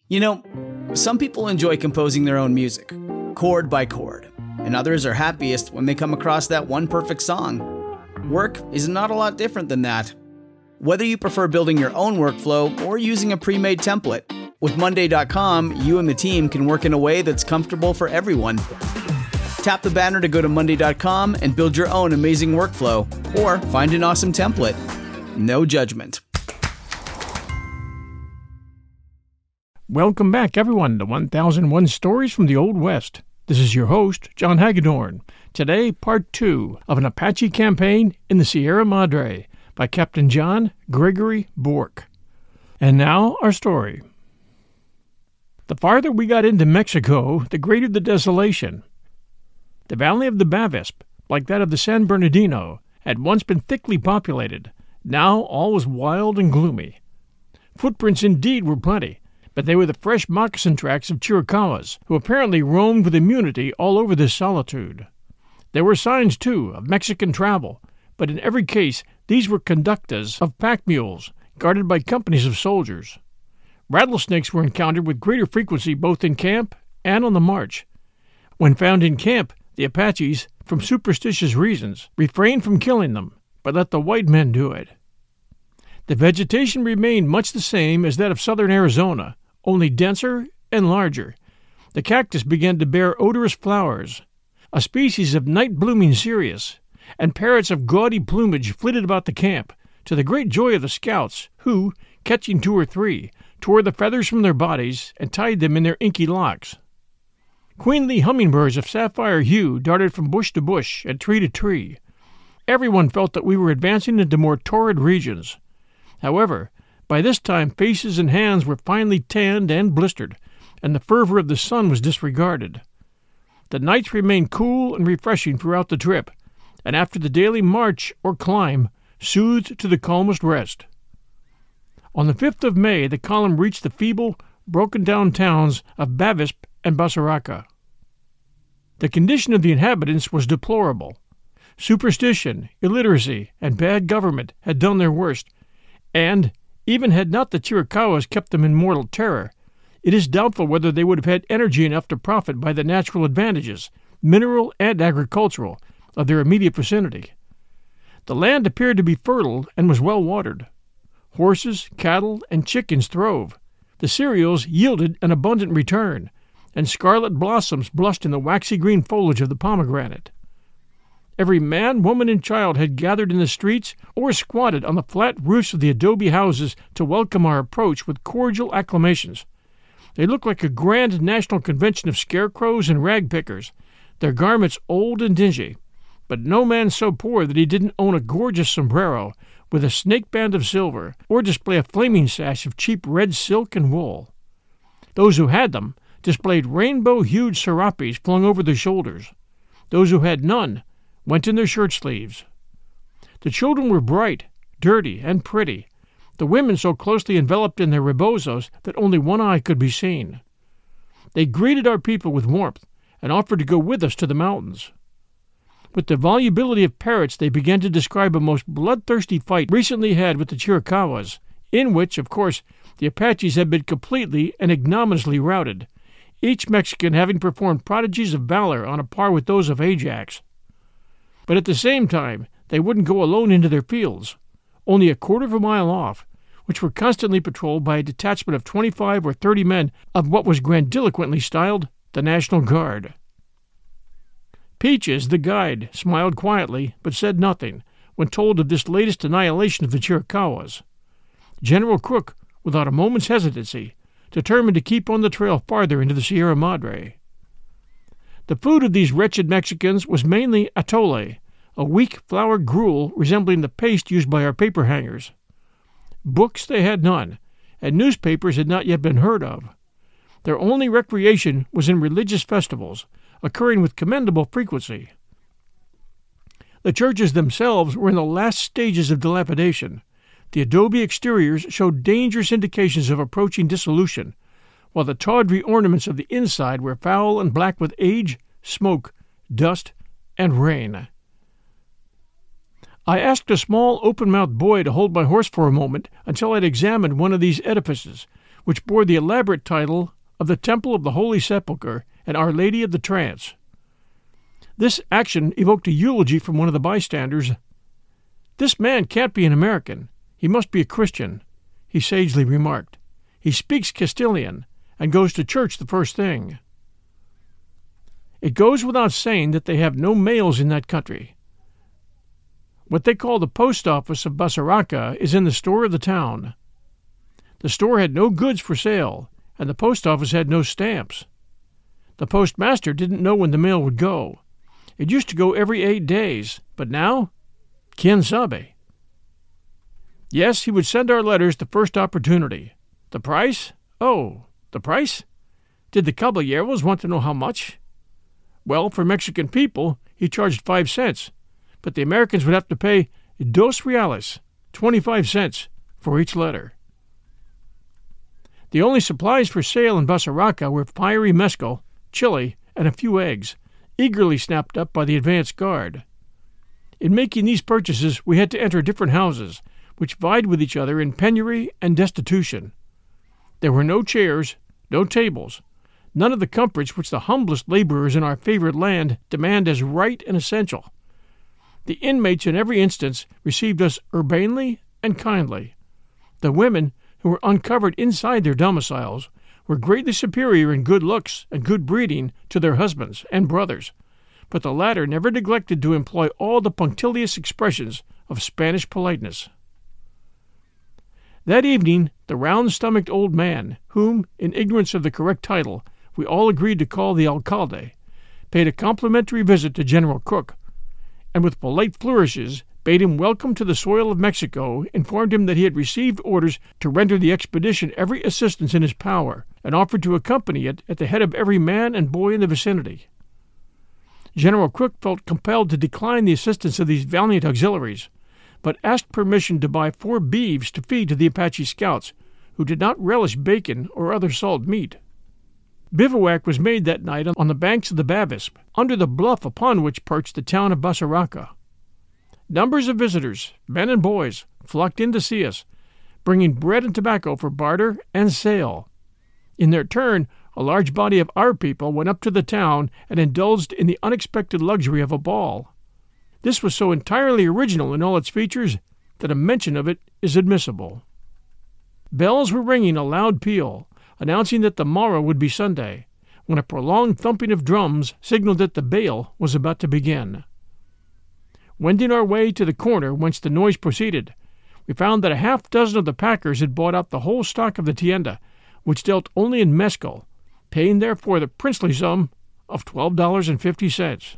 You know, some people enjoy composing their own music, chord by chord, and others are happiest when they come across that one perfect song. Work is not a lot different than that. Whether you prefer building your own workflow or using a pre-made template, with Monday.com, you and the team can work in a way that's comfortable for everyone. Tap the banner to go to Monday.com and build your own amazing workflow, or find an awesome template. No judgment. Welcome back, everyone, to 1001 Stories from the Old West. This is your host, John Hagedorn. Today, part 2 of an Apache campaign in the Sierra Madre by Captain John Gregory Bourke. And now, our story. The farther we got into Mexico, the greater the desolation. The valley of the Bavispe, like that of the San Bernardino, had once been thickly populated. Now all was wild and gloomy. Footprints indeed were plenty, but they were the fresh moccasin tracks of Chiricahuas, who apparently roamed with immunity all over this solitude. There were signs, too, of Mexican travel, but in every case these were conductas of pack mules, guarded by companies of soldiers. Rattlesnakes were encountered with greater frequency both in camp and on the march. When found in camp, the Apaches, from superstitious reasons, refrained from killing them, but let the white men do it. The vegetation remained much the same as that of southern Arizona, only denser and larger. The cactus began to bear odorous flowers. A species of night-blooming cereus and parrots of gaudy plumage flitted about the camp, to the great joy of the scouts, who, catching 2 or 3, tore the feathers from their bodies and tied them in their inky locks. Queenly hummingbirds of sapphire hue darted from bush to bush and tree to tree. Everyone felt that we were advancing into more torrid regions. However, by this time faces and hands were finely tanned and blistered, and the fervor of the sun was disregarded. The nights remained cool and refreshing throughout the trip, and after the daily march or climb, soothed to the calmest rest. On the 5th of May, the column reached the feeble, broken-down towns of Bavispe and Basaraca. The condition of the inhabitants was deplorable. Superstition, illiteracy, and bad government had done their worst, and, even had not the Chiricahuas kept them in mortal terror, it is doubtful whether they would have had energy enough to profit by the natural advantages, mineral and agricultural, of their immediate vicinity. The land appeared to be fertile and was well watered. Horses, cattle, and chickens throve. The cereals yielded an abundant return, and scarlet blossoms blushed in the waxy green foliage of the pomegranate. Every man, woman, and child had gathered in the streets or squatted on the flat roofs of the adobe houses to welcome our approach with cordial acclamations. They looked like a grand national convention of scarecrows and rag-pickers, their garments old and dingy, but no man so poor that he didn't own a gorgeous sombrero with a snake band of silver or display a flaming sash of cheap red silk and wool. Those who had them displayed rainbow-hued serapes flung over their shoulders. Those who had none went in their shirt-sleeves. The children were bright, dirty, and pretty, the women so closely enveloped in their rebozos that only one eye could be seen. They greeted our people with warmth and offered to go with us to the mountains. With the volubility of parrots, they began to describe a most bloodthirsty fight recently had with the Chiricahuas, in which, of course, the Apaches had been completely and ignominiously routed, each Mexican having performed prodigies of valor on a par with those of Ajax. But at the same time, they wouldn't go alone into their fields, only a quarter of a mile off, which were constantly patrolled by a detachment of 25 or 30 men of what was grandiloquently styled the National Guard. Peaches, the guide, smiled quietly, but said nothing, when told of this latest annihilation of the Chiricahuas. General Crook, without a moment's hesitancy, determined to keep on the trail farther into the Sierra Madre. The food of these wretched Mexicans was mainly atole, a weak flour gruel resembling the paste used by our paper hangers. Books they had none, and newspapers had not yet been heard of. Their only recreation was in religious festivals, occurring with commendable frequency. The churches themselves were in the last stages of dilapidation. The adobe exteriors showed dangerous indications of approaching dissolution, while the tawdry ornaments of the inside were foul and black with age, smoke, dust, and rain. I asked a small open-mouthed boy to hold my horse for a moment until I had examined one of these edifices, which bore the elaborate title of the Temple of the Holy Sepulchre and Our Lady of the Trance. This action evoked a eulogy from one of the bystanders. "This man can't be an American. He must be a Christian," he sagely remarked. "He speaks Castilian and goes to church the first thing." It goes without saying that they have no mails in that country. What they call the post office of Basaraca is in the store of the town. The store had no goods for sale, and the post office had no stamps. The postmaster didn't know when the mail would go. It used to go every 8 days, but now, quien sabe? Yes, he would send our letters the first opportunity. The price? Oh, the price? Did the caballeros want to know how much? Well, for Mexican people, he charged 5 cents, but the Americans would have to pay $2, 25 cents, for each letter. The only supplies for sale in Basaraca were fiery mescal, chili, and a few eggs, eagerly snapped up by the advance guard. In making these purchases, we had to enter different houses, which vied with each other in penury and destitution. There were no chairs, no tables, none of the comforts which the humblest laborers in our favored land demand as right and essential. The inmates in every instance received us urbanely and kindly. The women, who were uncovered inside their domiciles, were greatly superior in good looks and good breeding to their husbands and brothers, but the latter never neglected to employ all the punctilious expressions of Spanish politeness. That evening the round-stomached old man, whom, in ignorance of the correct title, we all agreed to call the alcalde, paid a complimentary visit to General Crook, and with polite flourishes bade him welcome to the soil of Mexico, informed him that he had received orders to render the expedition every assistance in his power, and offered to accompany it at the head of every man and boy in the vicinity. General Crook felt compelled to decline the assistance of these valiant auxiliaries, but asked permission to buy 4 beeves to feed to the Apache scouts, who did not relish bacon or other salt meat. Bivouac was made that night on the banks of the Bavispe, under the bluff upon which perched the town of Basaraca. Numbers of visitors, men and boys, flocked in to see us, bringing bread and tobacco for barter and sale. In their turn, a large body of our people went up to the town and indulged in the unexpected luxury of a ball. This was so entirely original in all its features that a mention of it is admissible. Bells were ringing a loud peal, announcing that the morrow would be Sunday, when a prolonged thumping of drums signaled that the baile was about to begin. Wending our way to the corner whence the noise proceeded, we found that a half-dozen of the packers had bought out the whole stock of the tienda, which dealt only in mescal, paying therefore the princely sum of $12.50.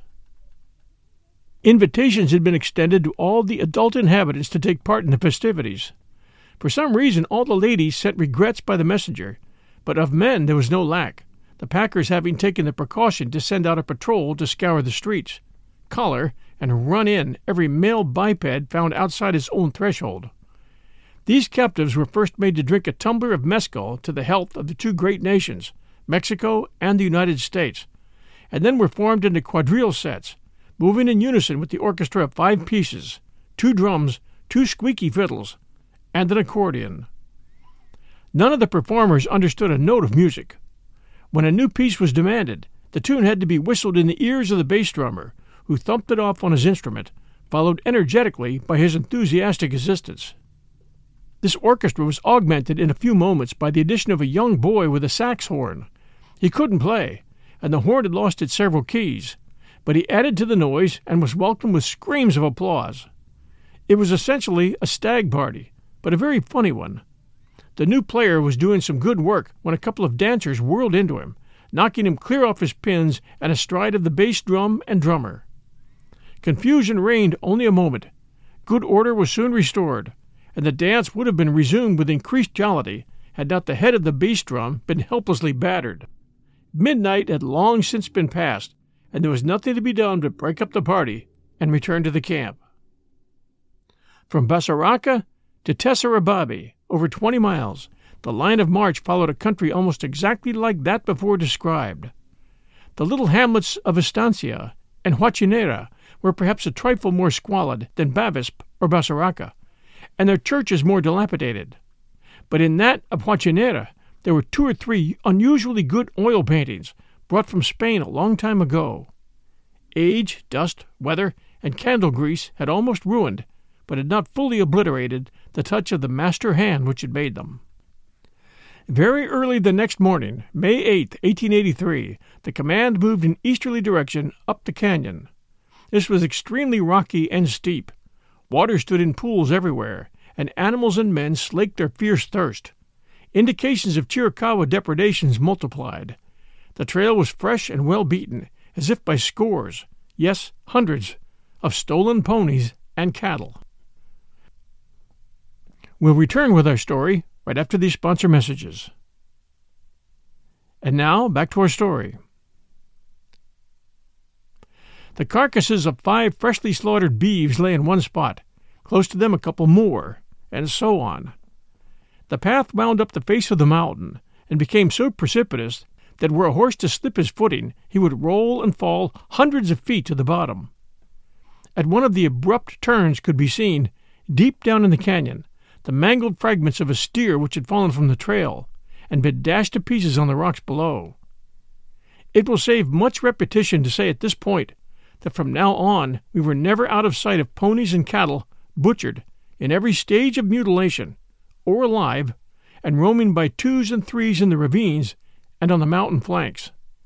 Invitations had been extended to all the adult inhabitants to take part in the festivities. For some reason all the ladies sent regrets by the messenger, but of men there was no lack, the packers having taken the precaution to send out a patrol to scour the streets, collar, and run in every male biped found outside his own threshold. These captives were first made to drink a tumbler of mescal to the health of the 2 great nations, Mexico and the United States, and then were formed into quadrille sets, moving in unison with the orchestra of 5 pieces, 2 drums, 2 squeaky fiddles, and an accordion. None of the performers understood a note of music. When a new piece was demanded, the tune had to be whistled in the ears of the bass drummer, who thumped it off on his instrument, followed energetically by his enthusiastic assistants. This orchestra was augmented in a few moments by the addition of a young boy with a sax horn. He couldn't play, and the horn had lost its several keys, but he added to the noise and was welcomed with screams of applause. It was essentially a stag party, but a very funny one. The new player was doing some good work when a couple of dancers whirled into him, knocking him clear off his pins and astride of the bass drum and drummer. Confusion reigned only a moment. Good order was soon restored, and the dance would have been resumed with increased jollity had not the head of the bass drum been helplessly battered. Midnight had long since been passed, and there was nothing to be done but break up the party and return to the camp. From Basaraca to Tessarababi, over 20 miles, the line of march followed a country almost exactly like that before described. The little hamlets of Estancia and Huachinera were perhaps a trifle more squalid than Bavispe or Basaraca, and their churches more dilapidated. But in that of Huachinera there were 2 or 3 unusually good oil paintings brought from Spain a long time ago. Age, dust, weather, and candle grease had almost ruined, but had not fully obliterated, the touch of the master hand which had made them. Very early the next morning, May 8, 1883, the command moved in easterly direction up the canyon. This was extremely rocky and steep. Water stood in pools everywhere, and animals and men slaked their fierce thirst. Indications of Chiricahua depredations multiplied. The trail was fresh and well beaten, as if by scores, yes, hundreds, of stolen ponies and cattle. We'll return with our story right after these sponsor messages. And now, back to our story. The carcasses of 5 freshly slaughtered beeves lay in one spot, close to them a couple more, and so on. The path wound up the face of the mountain, and became so precipitous that were a horse to slip his footing, he would roll and fall hundreds of feet to the bottom. At one of the abrupt turns could be seen, deep down in the canyon, the mangled fragments of a steer which had fallen from the trail, and been dashed to pieces on the rocks below. It will save much repetition to say at this point that from now on we were never out of sight of ponies and cattle butchered in every stage of mutilation, or alive, and roaming by 2s and 3s in the ravines and on the mountain flanks.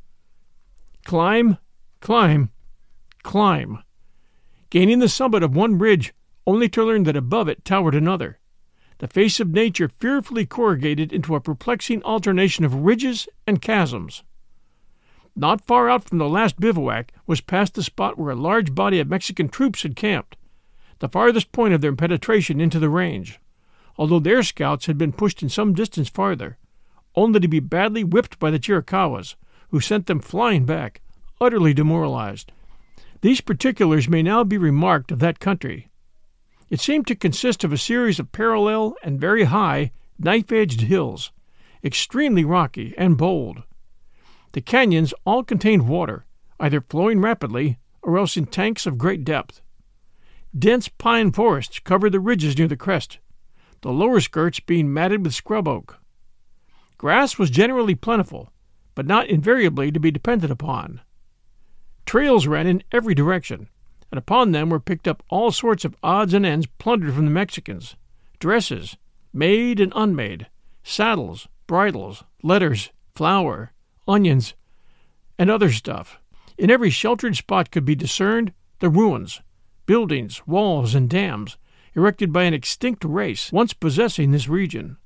Climb, climb, climb, gaining the summit of one ridge only to learn that above it towered another, the face of nature fearfully corrugated into a perplexing alternation of ridges and chasms. Not far out from the last bivouac was past the spot where a large body of Mexican troops had camped, the farthest point of their penetration into the range, although their scouts had been pushed in some distance farther, only to be badly whipped by the Chiricahuas, who sent them flying back, utterly demoralized. These particulars may now be remarked of that country. It seemed to consist of a series of parallel and very high, knife-edged hills, extremely rocky and bold. The canyons all contained water, either flowing rapidly or else in tanks of great depth. Dense pine forests covered the ridges near the crest, the lower skirts being matted with scrub oak. Grass was generally plentiful, but not invariably to be depended upon. Trails ran in every direction, and upon them were picked up all sorts of odds and ends plundered from the Mexicans, dresses, made and unmade, saddles, bridles, letters, flour, onions, and other stuff. In every sheltered spot could be discerned the ruins, buildings, walls, and dams erected by an extinct race once possessing this region.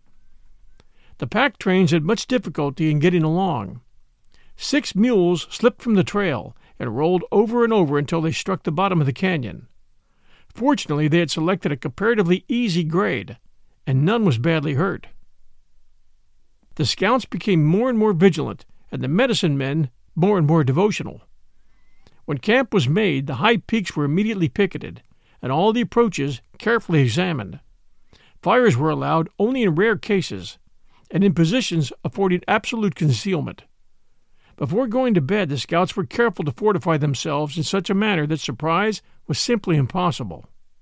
The pack trains had much difficulty in getting along. 6 mules slipped from the trail and rolled over and over until they struck the bottom of the canyon. Fortunately, they had selected a comparatively easy grade, and none was badly hurt. The scouts became more and more vigilant, and the medicine men more and more devotional. When camp was made, the high peaks were immediately picketed, and all the approaches carefully examined. Fires were allowed only in rare cases, and in positions affording absolute concealment. Before going to bed, the scouts were careful to fortify themselves in such a manner that surprise was simply impossible.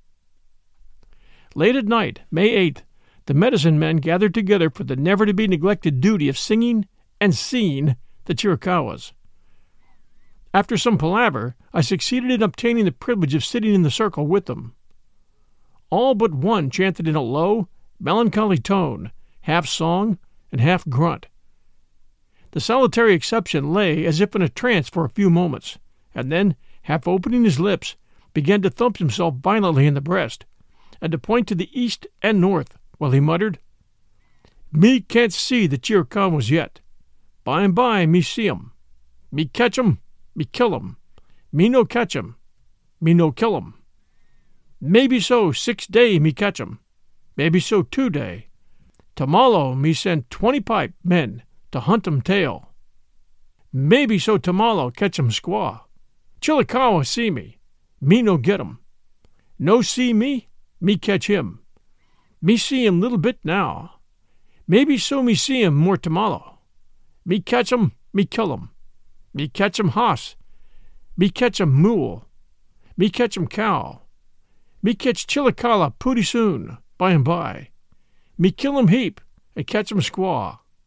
Late at night, May 8th, the medicine men gathered together for the never-to-be-neglected duty of singing and seeing the Chiricahuas. After some palaver, I succeeded in obtaining the privilege of sitting in the circle with them. All but one chanted in a low, melancholy tone, half song and half grunt. The solitary exception lay as if in a trance for a few moments, and then, half opening his lips, began to thump himself violently in the breast, and to point to the east and north, while he muttered, "Me can't see the Chiricahuas yet. By and by me see 'em. Me catch 'em, me kill 'em. Me no catch 'em, me no kill 'em. Maybe so 6 day me catch 'em, maybe so 2 day. Tomorrow me send 20 pipe men to hunt 'em tail. Maybe so tomorrow catch 'em squaw. Chiricahua see me no get 'em. No see me catch him. Me see him little bit now. Maybe so me see him more tomorrow. Me catch 'em, me kill 'em. Me catch 'em hoss. Me catch 'em mule. Me catch 'em cow. Me catch Chiricahua pooty soon, by and by. Me kill 'em heap and catch 'em squaw.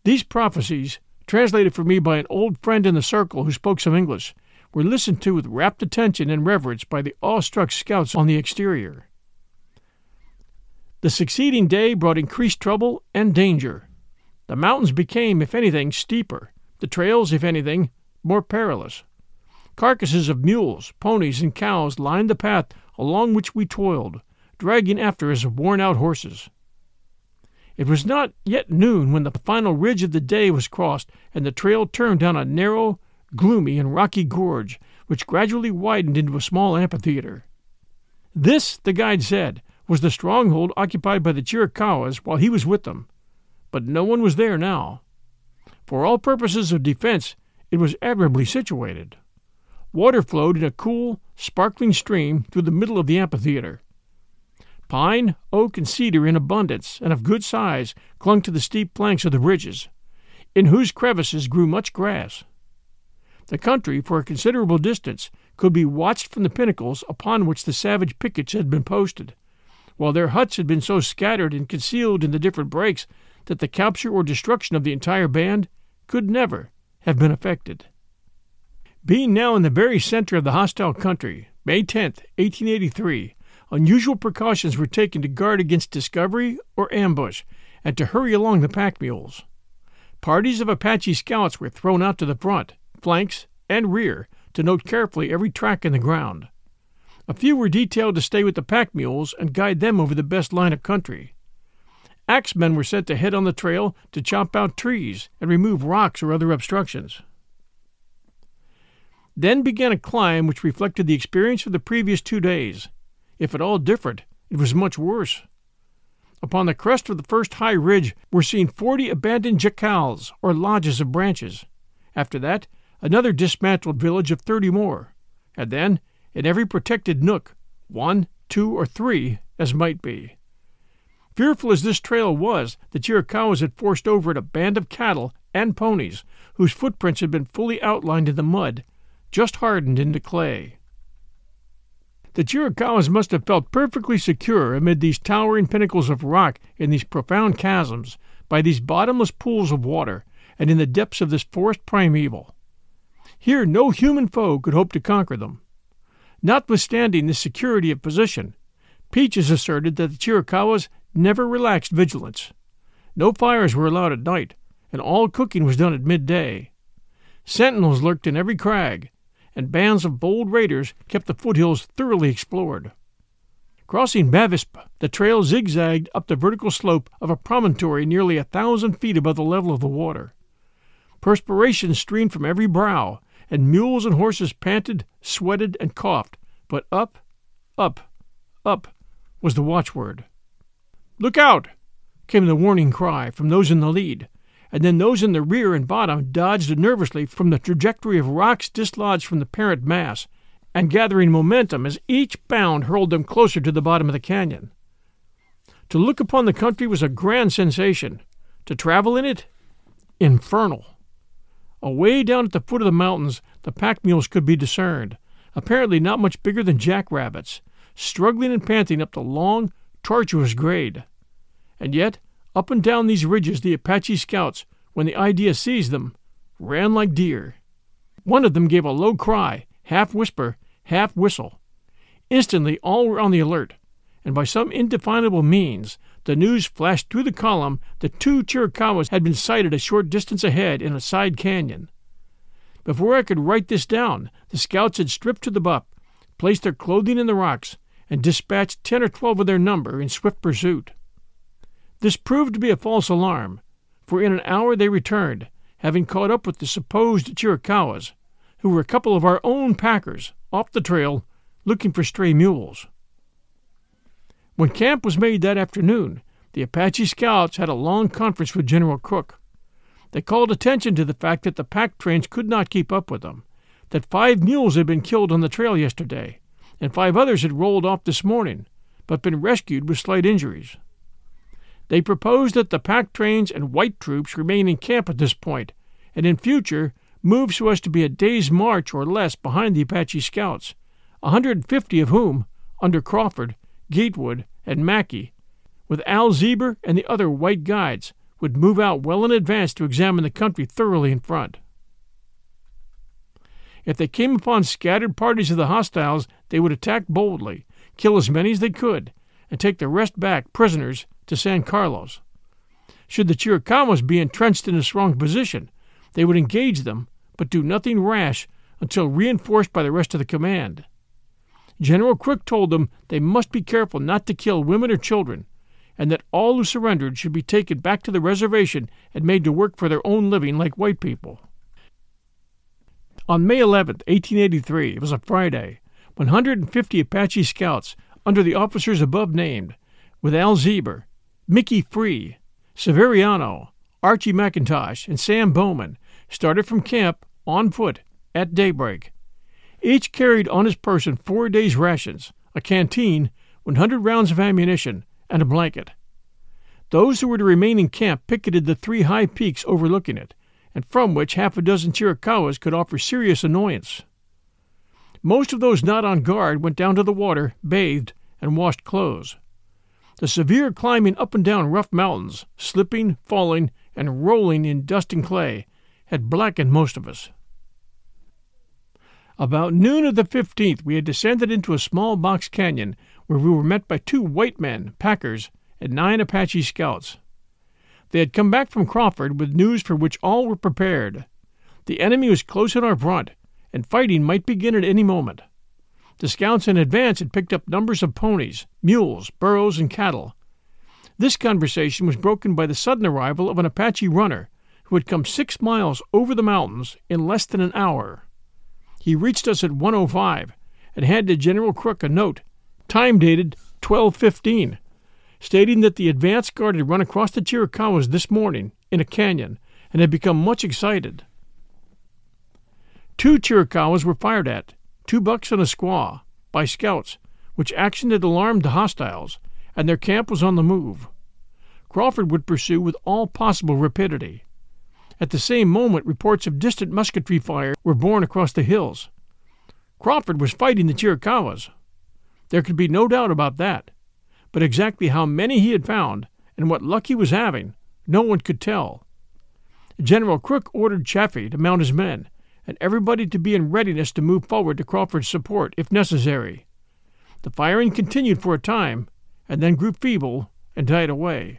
These prophecies, translated for me by an old friend in the circle who spoke some English, were listened to with rapt attention and reverence by the awestruck scouts on the exterior. The succeeding day brought increased trouble and danger. The mountains became, if anything, steeper, the trails, if anything, more perilous. Carcasses of mules, ponies, and cows lined the path along which we toiled, dragging after us worn-out horses. It was not yet noon when the final ridge of the day was crossed and the trail turned down a narrow, gloomy, and rocky gorge, which gradually widened into a small amphitheater. This, the guide said, was the stronghold occupied by the Chiricahuas while he was with them, but no one was there now. For all purposes of defense, it was admirably situated. Water flowed in a cool, sparkling stream through the middle of the amphitheater. Pine, oak, and cedar in abundance and of good size clung to the steep flanks of the ridges, in whose crevices grew much grass. The country, for a considerable distance, could be watched from the pinnacles upon which the savage pickets had been posted, while their huts had been so scattered and concealed in the different breaks that the capture or destruction of the entire band could never have been effected. Being now in the very center of the hostile country, May 10th, 1883, unusual precautions were taken to guard against discovery or ambush and to hurry along the pack mules. Parties of Apache scouts were thrown out to the front, flanks, and rear to note carefully every track in the ground. A few were detailed to stay with the pack mules and guide them over the best line of country. Axemen were sent to head on the trail to chop out trees and remove rocks or other obstructions. Then began a climb which reflected the experience of the previous 2 days. If at all different, it was much worse. Upon the crest of the first high ridge were seen 40 abandoned jacals, or lodges of branches. After that, another dismantled village of 30 more, and then, in every protected nook, 1, 2, or 3, as might be. Fearful as this trail was, the Chiricahuas had forced over it a band of cattle and ponies whose footprints had been fully outlined in the mud, just hardened into clay. The Chiricahuas must have felt perfectly secure amid these towering pinnacles of rock in these profound chasms, by these bottomless pools of water, and in the depths of this forest primeval. Here no human foe could hope to conquer them. Notwithstanding this security of position, Peaches asserted that the Chiricahuas never relaxed vigilance. No fires were allowed at night, and all cooking was done at midday. Sentinels lurked in every crag, and bands of bold raiders kept the foothills thoroughly explored. Crossing Bavispe, the trail zigzagged up the vertical slope of a promontory nearly 1,000 feet above the level of the water. Perspiration streamed from every brow, and mules and horses panted, sweated, and coughed, but up, up, up was the watchword. "Look out!" came the warning cry from those in the lead, and then those in the rear and bottom dodged nervously from the trajectory of rocks dislodged from the parent mass, and gathering momentum as each bound hurled them closer to the bottom of the canyon. To look upon the country was a grand sensation. To travel in it, infernal. Away down at the foot of the mountains, the pack mules could be discerned, apparently not much bigger than jackrabbits, struggling and panting up the long, tortuous grade. And yet, up and down these ridges the Apache scouts, when the idea seized them, ran like deer. One of them gave a low cry, half whisper, half whistle. Instantly all were on the alert, and by some indefinable means the news flashed through the column that 2 Chiricahuas had been sighted a short distance ahead in a side canyon. Before I could write this down, the scouts had stripped to the butt, placed their clothing in the rocks, and dispatched 10 or 12 of their number in swift pursuit. This proved to be a false alarm, for in an hour they returned, having caught up with the supposed Chiricahuas, who were a couple of our own packers, off the trail, looking for stray mules. When camp was made that afternoon, the Apache scouts had a long conference with General Crook. They called attention to the fact that the pack trains could not keep up with them, that 5 mules had been killed on the trail yesterday, and 5 others had rolled off this morning, but been rescued with slight injuries. They proposed that the pack trains and white troops remain in camp at this point, and in future move so as to be a day's march or less behind the Apache scouts, 150 of whom, under Crawford, Gatewood, and Mackey, with Al Zeber and the other white guides, would move out well in advance to examine the country thoroughly in front. If they came upon scattered parties of the hostiles, they would attack boldly, kill as many as they could, and take the rest back, prisoners, to San Carlos. Should the Chiricahuas be entrenched in a strong position, they would engage them, but do nothing rash until reinforced by the rest of the command. General Crook told them they must be careful not to kill women or children, and that all who surrendered should be taken back to the reservation and made to work for their own living like white people. On May 11, 1883, it was a Friday, 150 Apache scouts, under the officers above named, with Al Zeber, Mickey Free, Severiano, Archie McIntosh, and Sam Bowman, started from camp on foot at daybreak. Each carried on his person 4 days' rations, a canteen, 100 rounds of ammunition, and a blanket. Those who were to remain in camp picketed the 3 high peaks overlooking it, and from which half a dozen Chiricahuas could offer serious annoyance. Most of those not on guard went down to the water, bathed, and washed clothes. The severe climbing up and down rough mountains, slipping, falling, and rolling in dust and clay, had blackened most of us. About noon of the 15th we had descended into a small box canyon where we were met by 2 white men, packers, and 9 Apache scouts. They had come back from Crawford with news for which all were prepared. The enemy was close in our front, and fighting might begin at any moment. The scouts in advance had picked up numbers of ponies, mules, burros, and cattle. This conversation was broken by the sudden arrival of an Apache runner who had come 6 miles over the mountains in less than an hour. He reached us at 1:05 and handed General Crook a note, time dated 12:15, stating that the advance guard had run across the Chiricahuas this morning in a canyon and had become much excited. 2 Chiricahuas were fired at, 2 bucks and a squaw, by scouts, which action had alarmed the hostiles, and their camp was on the move. Crawford would pursue with all possible rapidity. At the same moment, reports of distant musketry fire were borne across the hills. Crawford was fighting the Chiricahuas. There could be no doubt about that, but exactly how many he had found and what luck he was having, no one could tell. General Crook ordered Chaffee to mount his men, and everybody to be in readiness to move forward to Crawford's support if necessary. The firing continued for a time, and then grew feeble and died away.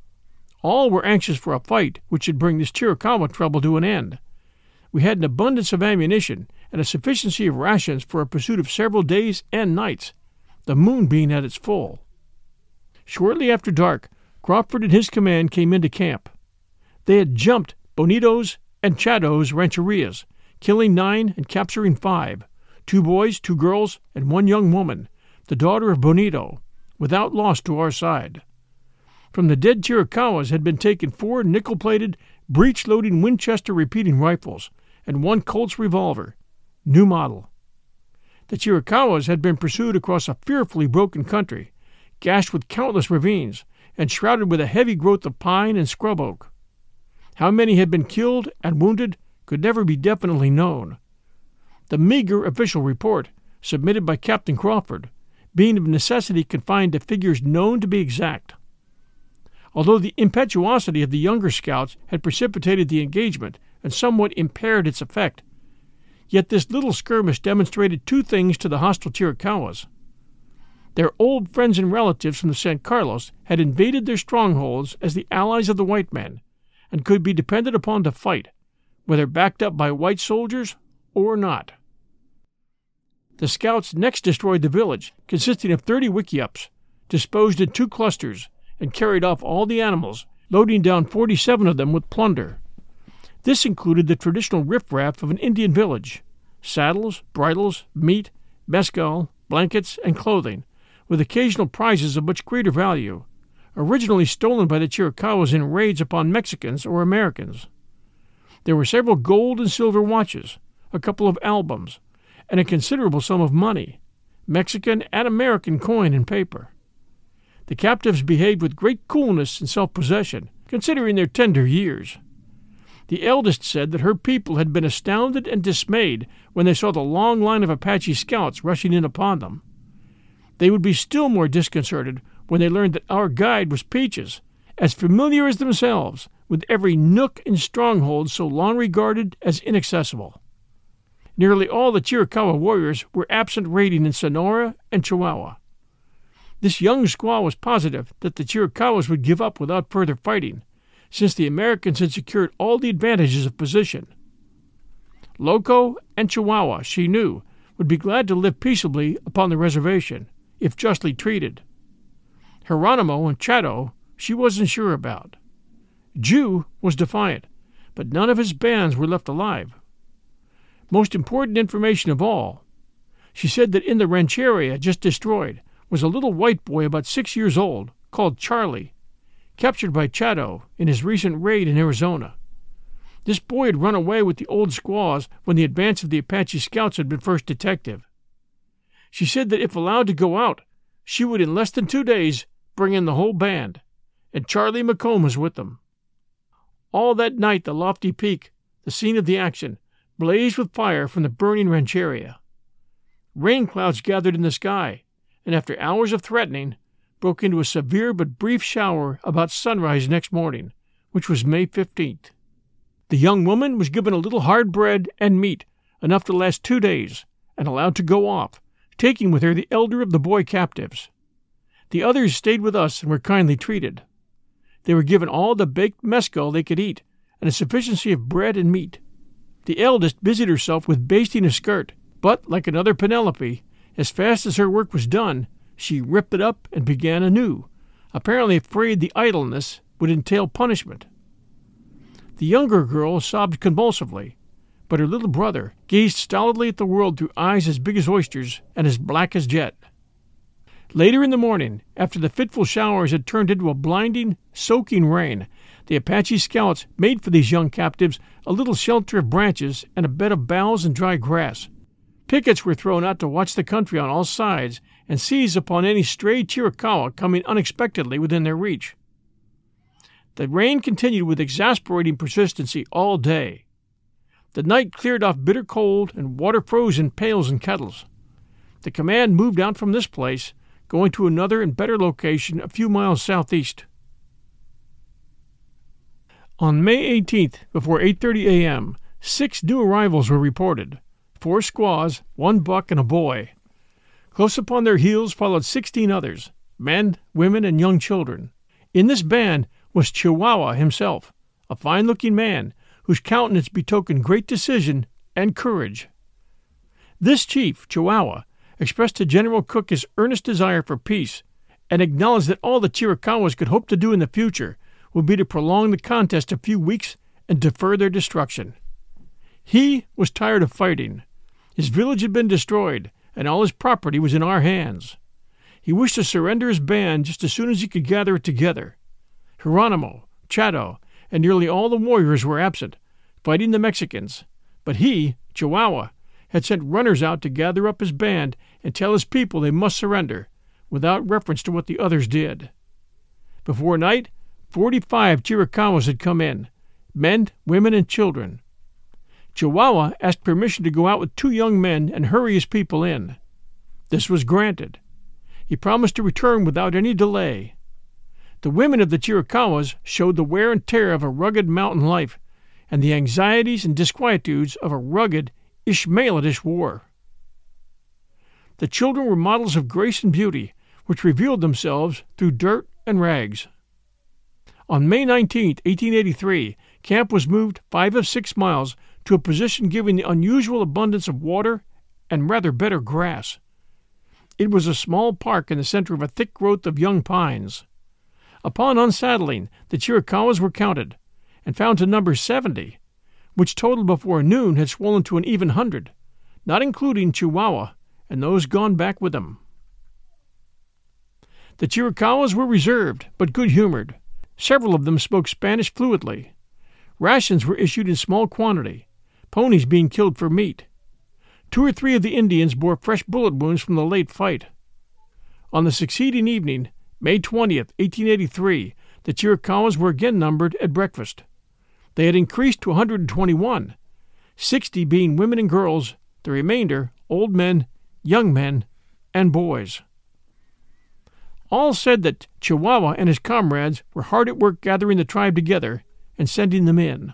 All were anxious for a fight which should bring this Chiricahua trouble to an end. We had an abundance of ammunition and a sufficiency of rations for a pursuit of several days and nights, the moon being at its full. Shortly after dark, Crawford and his command came into camp. They had jumped Bonito's and Chado's rancherias, killing 9 and capturing 5, 2 boys, 2 girls, and 1 young woman, the daughter of Bonito, without loss to our side. From the dead Chiricahuas had been taken 4 nickel-plated, breech-loading Winchester repeating rifles and 1 Colt's revolver, new model. The Chiricahuas had been pursued across a fearfully broken country, gashed with countless ravines, and shrouded with a heavy growth of pine and scrub oak. How many had been killed and wounded could never be definitely known. The meager official report, submitted by Captain Crawford, being of necessity confined to figures known to be exact. Although the impetuosity of the younger scouts had precipitated the engagement and somewhat impaired its effect, yet this little skirmish demonstrated 2 things to the hostile Chiricahuas. Their old friends and relatives from the San Carlos had invaded their strongholds as the allies of the white men, and could be depended upon to fight, whether backed up by white soldiers or not. The scouts next destroyed the village, consisting of 30 wickiups, disposed in 2 clusters, and carried off all the animals, loading down 47 of them with plunder. This included the traditional riffraff of an Indian village, saddles, bridles, meat, mescal, blankets, and clothing, with occasional prizes of much greater value, originally stolen by the Chiricahuas in raids upon Mexicans or Americans. There were several gold and silver watches, a couple of albums, and a considerable sum of money, Mexican and American coin and paper. The captives behaved with great coolness and self-possession, considering their tender years. The eldest said that her people had been astounded and dismayed when they saw the long line of Apache scouts rushing in upon them. They would be still more disconcerted when they learned that our guide was Peaches, as familiar as themselves with every nook and stronghold so long regarded as inaccessible. Nearly all the Chiricahua warriors were absent raiding in Sonora and Chihuahua. This young squaw was positive that the Chiricahuas would give up without further fighting, since the Americans had secured all the advantages of position. Loco and Chihuahua, she knew, would be glad to live peaceably upon the reservation, if justly treated. Geronimo and Chato she wasn't sure about. Jew was defiant, but none of his bands were left alive. Most important information of all, she said that in the rancheria just destroyed was a little white boy about 6 years old called Charlie, captured by Chato in his recent raid in Arizona. This boy had run away with the old squaws when the advance of the Apache scouts had been first detected. She said that if allowed to go out, she would in less than 2 days bring in the whole band, and Charlie McComb was with them. All that night the lofty peak, the scene of the action, blazed with fire from the burning rancheria. Rain clouds gathered in the sky, and after hours of threatening, broke into a severe but brief shower about sunrise next morning, which was May 15th. The young woman was given a little hard bread and meat, enough to last 2 days, and allowed to go off, taking with her the elder of the boy captives. The others stayed with us and were kindly treated. They were given all the baked mescal they could eat, and a sufficiency of bread and meat. The eldest busied herself with basting a skirt, but, like another Penelope, as fast as her work was done, she ripped it up and began anew, apparently afraid the idleness would entail punishment. The younger girl sobbed convulsively, but her little brother gazed stolidly at the world through eyes as big as oysters and as black as jet. Later in the morning, after the fitful showers had turned into a blinding, soaking rain, the Apache scouts made for these young captives a little shelter of branches and a bed of boughs and dry grass. Pickets were thrown out to watch the country on all sides and seize upon any stray Chiricahua coming unexpectedly within their reach. The rain continued with exasperating persistency all day. The night cleared off bitter cold, and water froze in pails and kettles. The command moved out from this place, going to another and better location a few miles southeast. On May 18th, before 8:30 a.m., 6 new arrivals were reported, 4 squaws, 1 buck, and a boy. Close upon their heels followed 16 others, men, women, and young children. In this band was Chihuahua himself, a fine-looking man whose countenance betokened great decision and courage. This chief, Chihuahua, expressed to General Cook his earnest desire for peace, and acknowledged that all the Chiricahuas could hope to do in the future would be to prolong the contest a few weeks and defer their destruction. He was tired of fighting. His village had been destroyed, and all his property was in our hands. He wished to surrender his band just as soon as he could gather it together. Geronimo, Chato, and nearly all the warriors were absent, fighting the Mexicans, but he, Chihuahua, had sent runners out to gather up his band and tell his people they must surrender, without reference to what the others did. Before night, 45 Chiricahuas had come in, men, women, and children. Chihuahua asked permission to go out with 2 young men and hurry his people in. This was granted. He promised to return without any delay. The women of the Chiricahuas showed the wear and tear of a rugged mountain life and the anxieties and disquietudes of a rugged Ishmaelitish war. The children were models of grace and beauty, which revealed themselves through dirt and rags. On May 19, 1883, camp was moved 5 of 6 miles to a position giving the unusual abundance of water and rather better grass. It was a small park in the center of a thick growth of young pines. Upon unsaddling, the Chiricahuas were counted, and found to number 70, which total before noon had swollen to an even 100, not including Chihuahua and those gone back with him. The Chiricahuas were reserved, but good-humored. Several of them spoke Spanish fluently. Rations were issued in small quantity, ponies being killed for meat. 2 or 3 of the Indians bore fresh bullet wounds from the late fight. On the succeeding evening, May 20th, 1883, the Chiricahuas were again numbered at breakfast. They had increased to 121, 60 being women and girls, the remainder old men, young men, and boys. All said that Chihuahua and his comrades were hard at work gathering the tribe together and sending them in.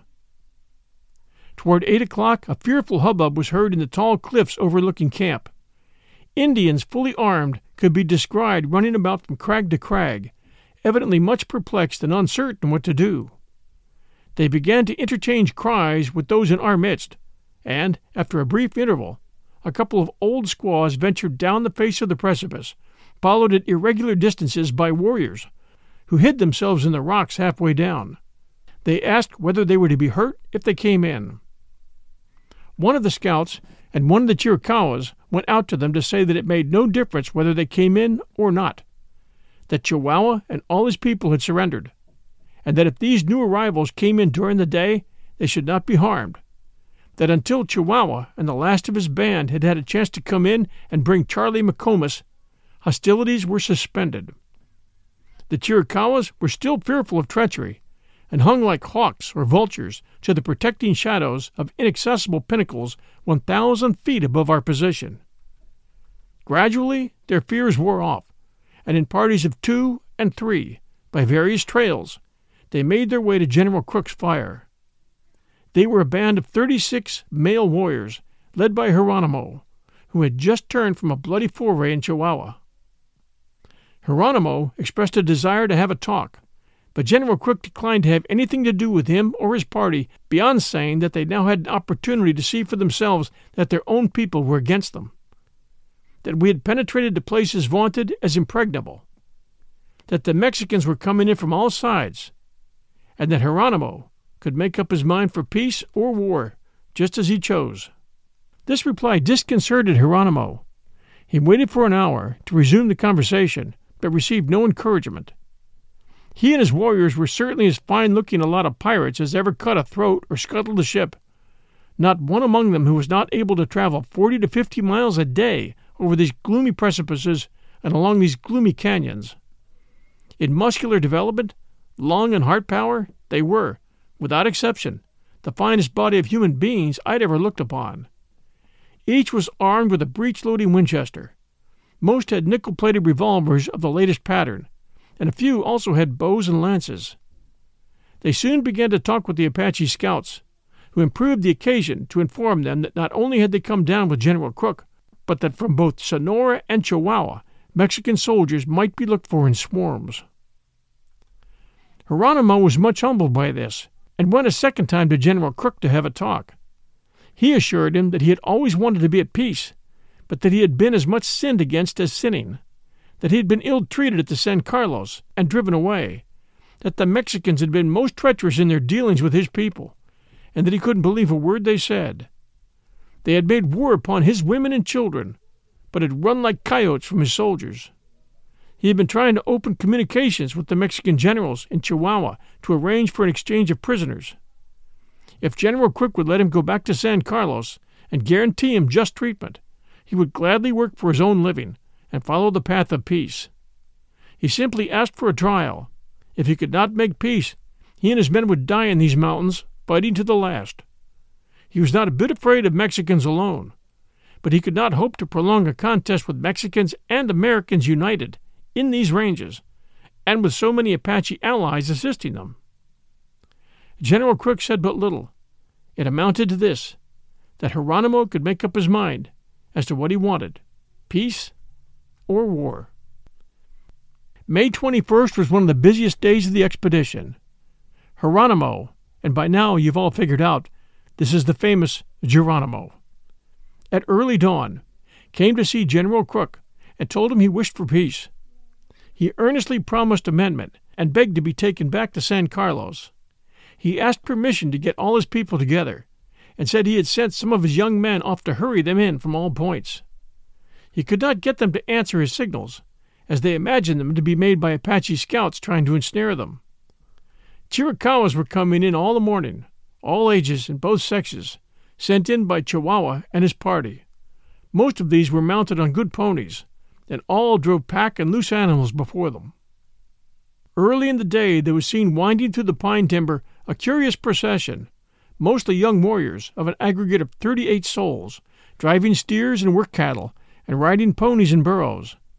Toward 8 o'clock, a fearful hubbub was heard in the tall cliffs overlooking camp. Indians, fully armed, could be descried running about from crag to crag, evidently much perplexed and uncertain what to do. They began to interchange cries with those in our midst, and, after a brief interval, a couple of old squaws ventured down the face of the precipice, followed at irregular distances by warriors, who hid themselves in the rocks halfway down. They asked whether they were to be hurt if they came in. One of the scouts and one of the Chiricahuas went out to them to say that it made no difference whether they came in or not, that Chihuahua and all his people had surrendered, and that if these new arrivals came in during the day, they should not be harmed, that until Chihuahua and the last of his band had had a chance to come in and bring Charlie McComas, hostilities were suspended. The Chiricahuas were still fearful of treachery, and hung like hawks or vultures to the protecting shadows of inaccessible pinnacles 1,000 feet above our position. Gradually their fears wore off, and in parties of 2 and 3, by various trails, they made their way to General Crook's fire. They were a band of 36 male warriors, led by Geronimo, who had just turned from a bloody foray in Chihuahua. Geronimo expressed a desire to have a talk, but General Crook declined to have anything to do with him or his party beyond saying that they now had an opportunity to see for themselves that their own people were against them, that we had penetrated the places vaunted as impregnable, that the Mexicans were coming in from all sides, and that Geronimo could make up his mind for peace or war, just as he chose. This reply disconcerted Geronimo. He waited for an hour to resume the conversation, but received no encouragement. He and his warriors were certainly as fine-looking a lot of pirates as ever cut a throat or scuttled a ship, not one among them who was not able to travel 40 to 50 miles a day over these gloomy precipices and along these gloomy canyons. In muscular development, lung and heart power, they were, without exception, the finest body of human beings I'd ever looked upon. Each was armed with a breech-loading Winchester. Most had nickel-plated revolvers of the latest pattern, and a few also had bows and lances. They soon began to talk with the Apache scouts, who improved the occasion to inform them that not only had they come down with General Crook, but that from both Sonora and Chihuahua, Mexican soldiers might be looked for in swarms. Geronimo was much humbled by this, and went a second time to General Crook to have a talk. He assured him that he had always wanted to be at peace, but that he had been as much sinned against as sinning, that he had been ill-treated at the San Carlos and driven away, that the Mexicans had been most treacherous in their dealings with his people, and that he couldn't believe a word they said. They had made war upon his women and children, but had run like coyotes from his soldiers. He had been trying to open communications with the Mexican generals in Chihuahua to arrange for an exchange of prisoners. If General Crook would let him go back to San Carlos and guarantee him just treatment, he would gladly work for his own living and follow the path of peace. He simply asked for a trial. If he could not make peace, he and his men would die in these mountains, fighting to the last. He was not a bit afraid of Mexicans alone, but he could not hope to prolong a contest with Mexicans and Americans united in these ranges, and with so many Apache allies assisting them. General Crook said but little. It amounted to this, that Geronimo could make up his mind as to what he wanted, peace or war. May 21st was one of the busiest days of the expedition. Geronimo, and by now you've all figured out, this is the famous Geronimo, at early dawn, came to see General Crook and told him he wished for peace. He earnestly promised amendment and begged to be taken back to San Carlos. He asked permission to get all his people together, and said he had sent some of his young men off to hurry them in from all points. He could not get them to answer his signals, as they imagined them to be made by Apache scouts trying to ensnare them. Chiricahuas were coming in all the morning, all ages and both sexes, sent in by Chihuahua and his party. Most of these were mounted on good ponies, and all drove pack and loose animals before them. Early in the day there was seen winding through the pine timber a curious procession, mostly young warriors of an aggregate of 38 souls, driving steers and work cattle, and riding ponies and burros.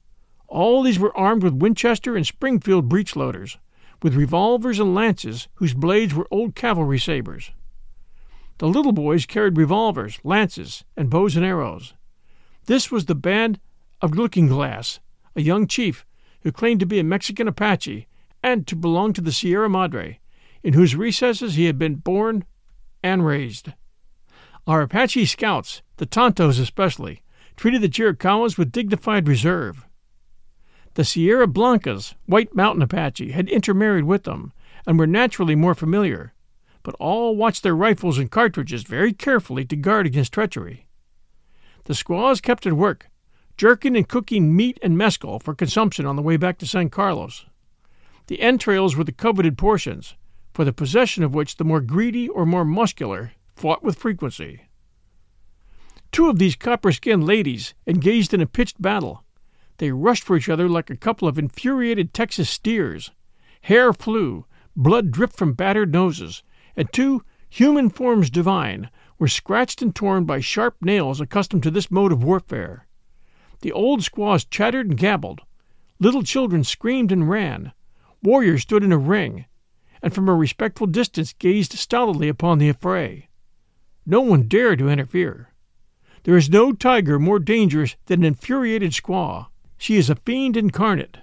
All these were armed with Winchester and Springfield breech-loaders, with revolvers and lances whose blades were old cavalry sabers. The little boys carried revolvers, lances, and bows and arrows. This was the band of Looking Glass, a young chief who claimed to be a Mexican Apache and to belong to the Sierra Madre, in whose recesses he had been born and raised. Our Apache scouts, the Tontos especially, treated the Chiricahuas with dignified reserve. The Sierra Blancas, White Mountain Apache, had intermarried with them and were naturally more familiar, but all watched their rifles and cartridges very carefully to guard against treachery. The squaws kept at work, jerking and cooking meat and mescal for consumption on the way back to San Carlos. The entrails were the coveted portions, for the possession of which the more greedy or more muscular fought with frequency. 2 of these copper-skinned ladies engaged in a pitched battle. They rushed for each other like a couple of infuriated Texas steers. Hair flew, blood dripped from battered noses, and 2 human forms divine were scratched and torn by sharp nails accustomed to this mode of warfare. The old squaws chattered and gabbled. Little children screamed and ran. Warriors stood in a ring, and from a respectful distance gazed stolidly upon the affray. No one dared to interfere. There is no tiger more dangerous than an infuriated squaw. She is a fiend incarnate.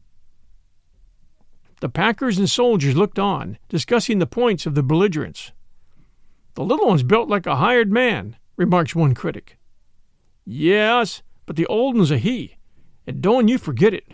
The packers and soldiers looked on, discussing the points of the belligerents. "The little one's built like a hired man," remarks one critic. "Yes, but the old one's a he, and don't you forget it."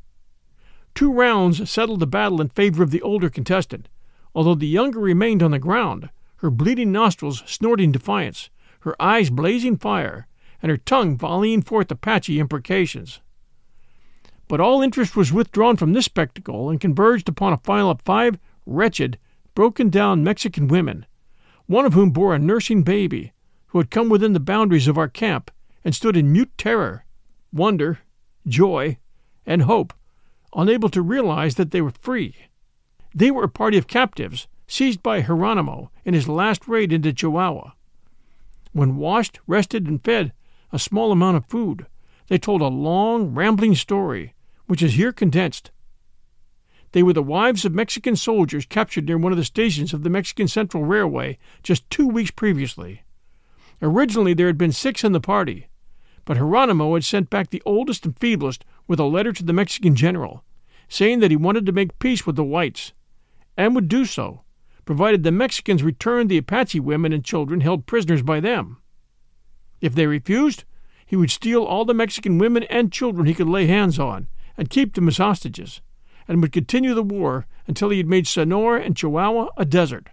2 rounds settled the battle in favor of the older contestant, although the younger remained on the ground, her bleeding nostrils snorting defiance, her eyes blazing fire, and her tongue volleying forth Apache imprecations. But all interest was withdrawn from this spectacle and converged upon a file of 5 wretched, broken-down Mexican women, one of whom bore a nursing baby, who had come within the boundaries of our camp and stood in mute terror, wonder, joy, and hope, unable to realize that they were free. They were a party of captives seized by Geronimo in his last raid into Chihuahua. When washed, rested, and fed a small amount of food, they told a long, rambling story, which is here condensed. They were the wives of Mexican soldiers captured near one of the stations of the Mexican Central Railway just 2 weeks previously. Originally there had been 6 in the party, but Geronimo had sent back the oldest and feeblest with a letter to the Mexican general, saying that he wanted to make peace with the whites, and would do so, provided the Mexicans returned the Apache women and children held prisoners by them. If they refused, he would steal all the Mexican women and children he could lay hands on, and keep them as hostages, and would continue the war until he had made Sonora and Chihuahua a desert.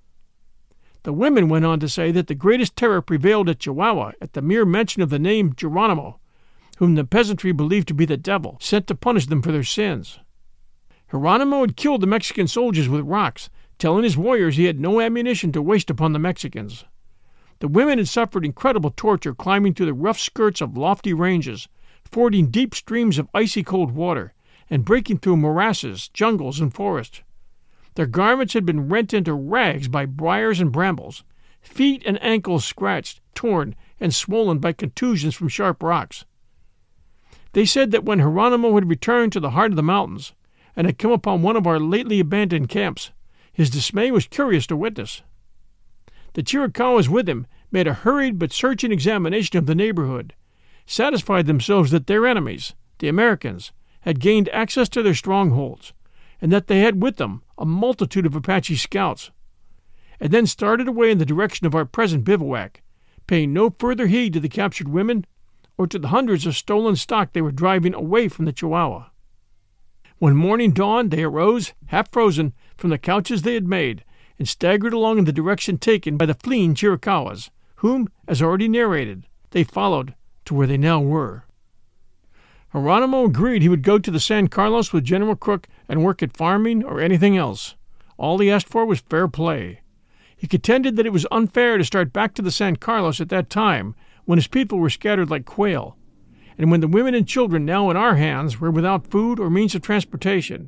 The women went on to say that the greatest terror prevailed at Chihuahua at the mere mention of the name Geronimo, whom the peasantry believed to be the devil, sent to punish them for their sins. Geronimo had killed the Mexican soldiers with rocks, telling his warriors he had no ammunition to waste upon the Mexicans. The women had suffered incredible torture climbing through the rough skirts of lofty ranges, fording deep streams of icy cold water, and breaking through morasses, jungles, and forests. Their garments had been rent into rags by briars and brambles, feet and ankles scratched, torn, and swollen by contusions from sharp rocks. They said that when Geronimo had returned to the heart of the mountains, and had come upon one of our lately abandoned camps, his dismay was curious to witness. The Chiricahuas with him made a hurried but searching examination of the neighborhood, satisfied themselves that their enemies, the Americans, had gained access to their strongholds, and that they had with them a multitude of Apache scouts, and then started away in the direction of our present bivouac, paying no further heed to the captured women or to the hundreds of stolen stock they were driving away from the Chihuahua. When morning dawned, they arose, half frozen, from the couches they had made, and staggered along in the direction taken by the fleeing Chiricahuas, whom, as already narrated, they followed to where they now were. Geronimo agreed he would go to the San Carlos with General Crook and work at farming or anything else. All he asked for was fair play. He contended that it was unfair to start back to the San Carlos at that time, when his people were scattered like quail, and when the women and children now in our hands were without food or means of transportation.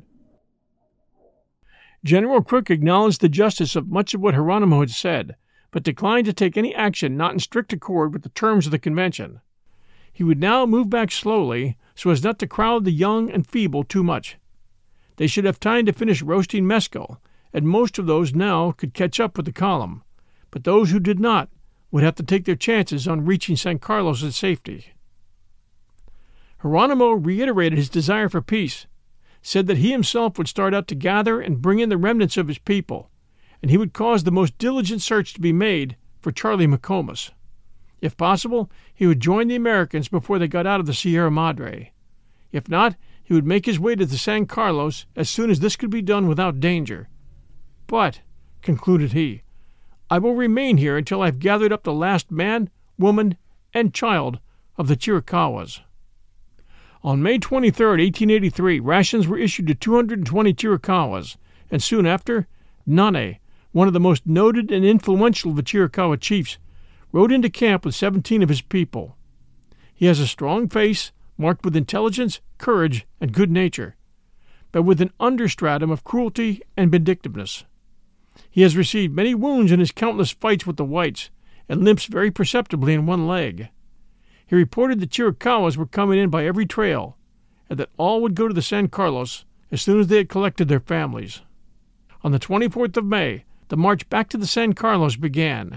General Crook acknowledged the justice of much of what Geronimo had said, but declined to take any action not in strict accord with the terms of the convention. He would now move back slowly so as not to crowd the young and feeble too much. They should have time to finish roasting mescal, and most of those now could catch up with the column, but those who did not would have to take their chances on reaching San Carlos in safety. Geronimo reiterated his desire for peace, said that he himself would start out to gather and bring in the remnants of his people, and he would cause the most diligent search to be made for Charlie McComas. If possible, he would join the Americans before they got out of the Sierra Madre. If not, he would make his way to the San Carlos as soon as this could be done without danger. But, concluded he, I will remain here until I have gathered up the last man, woman, and child of the Chiricahuas. On May 23, 1883, rations were issued to 220 Chiricahuas, and soon after, Nane, one of the most noted and influential of the Chiricahua chiefs, rode into camp with 17 of his people. He has a strong face, marked with intelligence, courage, and good nature, but with an understratum of cruelty and vindictiveness. He has received many wounds in his countless fights with the whites, and limps very perceptibly in one leg. He reported the Chiricahuas were coming in by every trail, and that all would go to the San Carlos as soon as they had collected their families. On the 24th of May, the march back to the San Carlos began.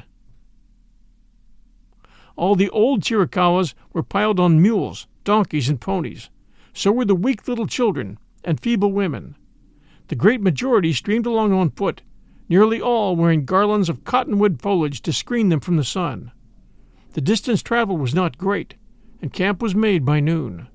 All the old Chiricahuas were piled on mules, donkeys, and ponies. So were the weak little children and feeble women. The great majority streamed along on foot, nearly all wearing garlands of cottonwood foliage to screen them from the sun. The distance traveled was not great, and camp was made by noon.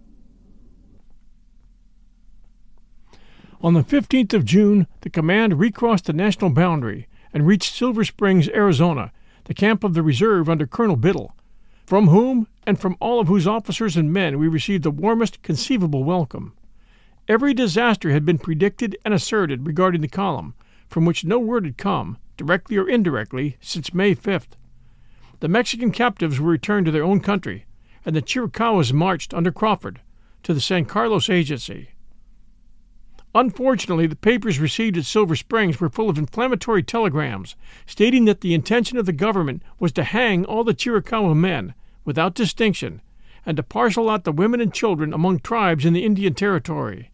On the 15th of June, the command recrossed the national boundary and reached Silver Springs, Arizona, the camp of the reserve under Colonel Biddle, from whom and from all of whose officers and men we received the warmest conceivable welcome. Every disaster had been predicted and asserted regarding the column, from which no word had come, directly or indirectly, since May 5th. The Mexican captives were returned to their own country, and the Chiricahuas marched under Crawford to the San Carlos Agency. Unfortunately, the papers received at Silver Springs were full of inflammatory telegrams stating that the intention of the government was to hang all the Chiricahua men, without distinction, and to parcel out the women and children among tribes in the Indian Territory.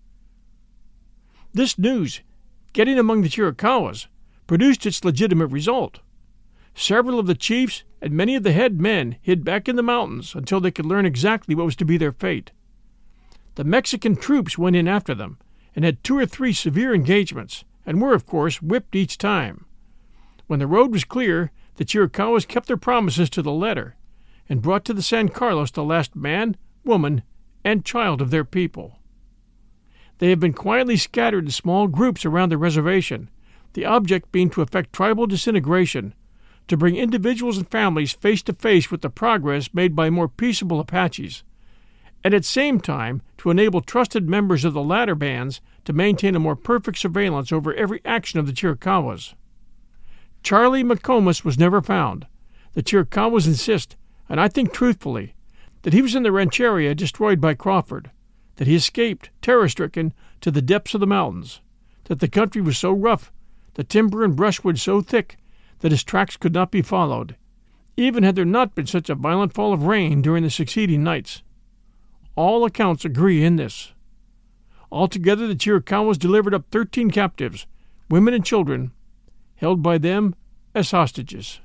This news, getting among the Chiricahuas, produced its legitimate result. Several of the chiefs and many of the head men hid back in the mountains until they could learn exactly what was to be their fate. The Mexican troops went in after them, and had 2 or 3 severe engagements, and were, of course, whipped each time. When the road was clear, the Chiricahuas kept their promises to the letter, and brought to the San Carlos the last man, woman, and child of their people. They have been quietly scattered in small groups around the reservation, the object being to effect tribal disintegration, to bring individuals and families face to face with the progress made by more peaceable Apaches, and at the same time to enable trusted members of the latter bands to maintain a more perfect surveillance over every action of the Chiricahuas. Charlie McComas was never found. The Chiricahuas insist, and I think truthfully, that he was in the rancheria destroyed by Crawford, that he escaped, terror-stricken, to the depths of the mountains, that the country was so rough, the timber and brushwood so thick, that his tracks could not be followed, even had there not been such a violent fall of rain during the succeeding nights. All accounts agree in this. Altogether, the Chiricahuas delivered up 13 captives, women and children, held by them as hostages.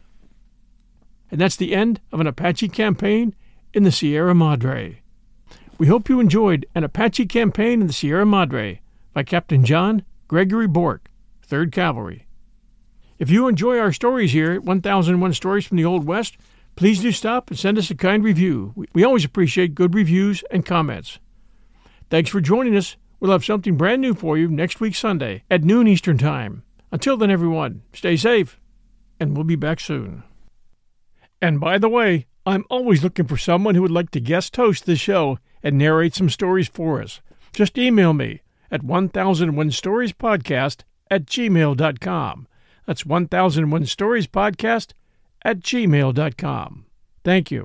And that's the end of an Apache campaign in the Sierra Madre. We hope you enjoyed An Apache Campaign in the Sierra Madre by Captain John Gregory Bork, 3rd Cavalry. If you enjoy our stories here at 1001 Stories from the Old West, please do stop and send us a kind review. We always appreciate good reviews and comments. Thanks for joining us. We'll have something brand new for you next week Sunday at noon Eastern Time. Until then, everyone, stay safe, and we'll be back soon. And by the way, I'm always looking for someone who would like to guest host this show and narrate some stories for us. Just email me at 1001storiespodcast@gmail.com. That's 1001storiespodcast@gmail.com. Thank you.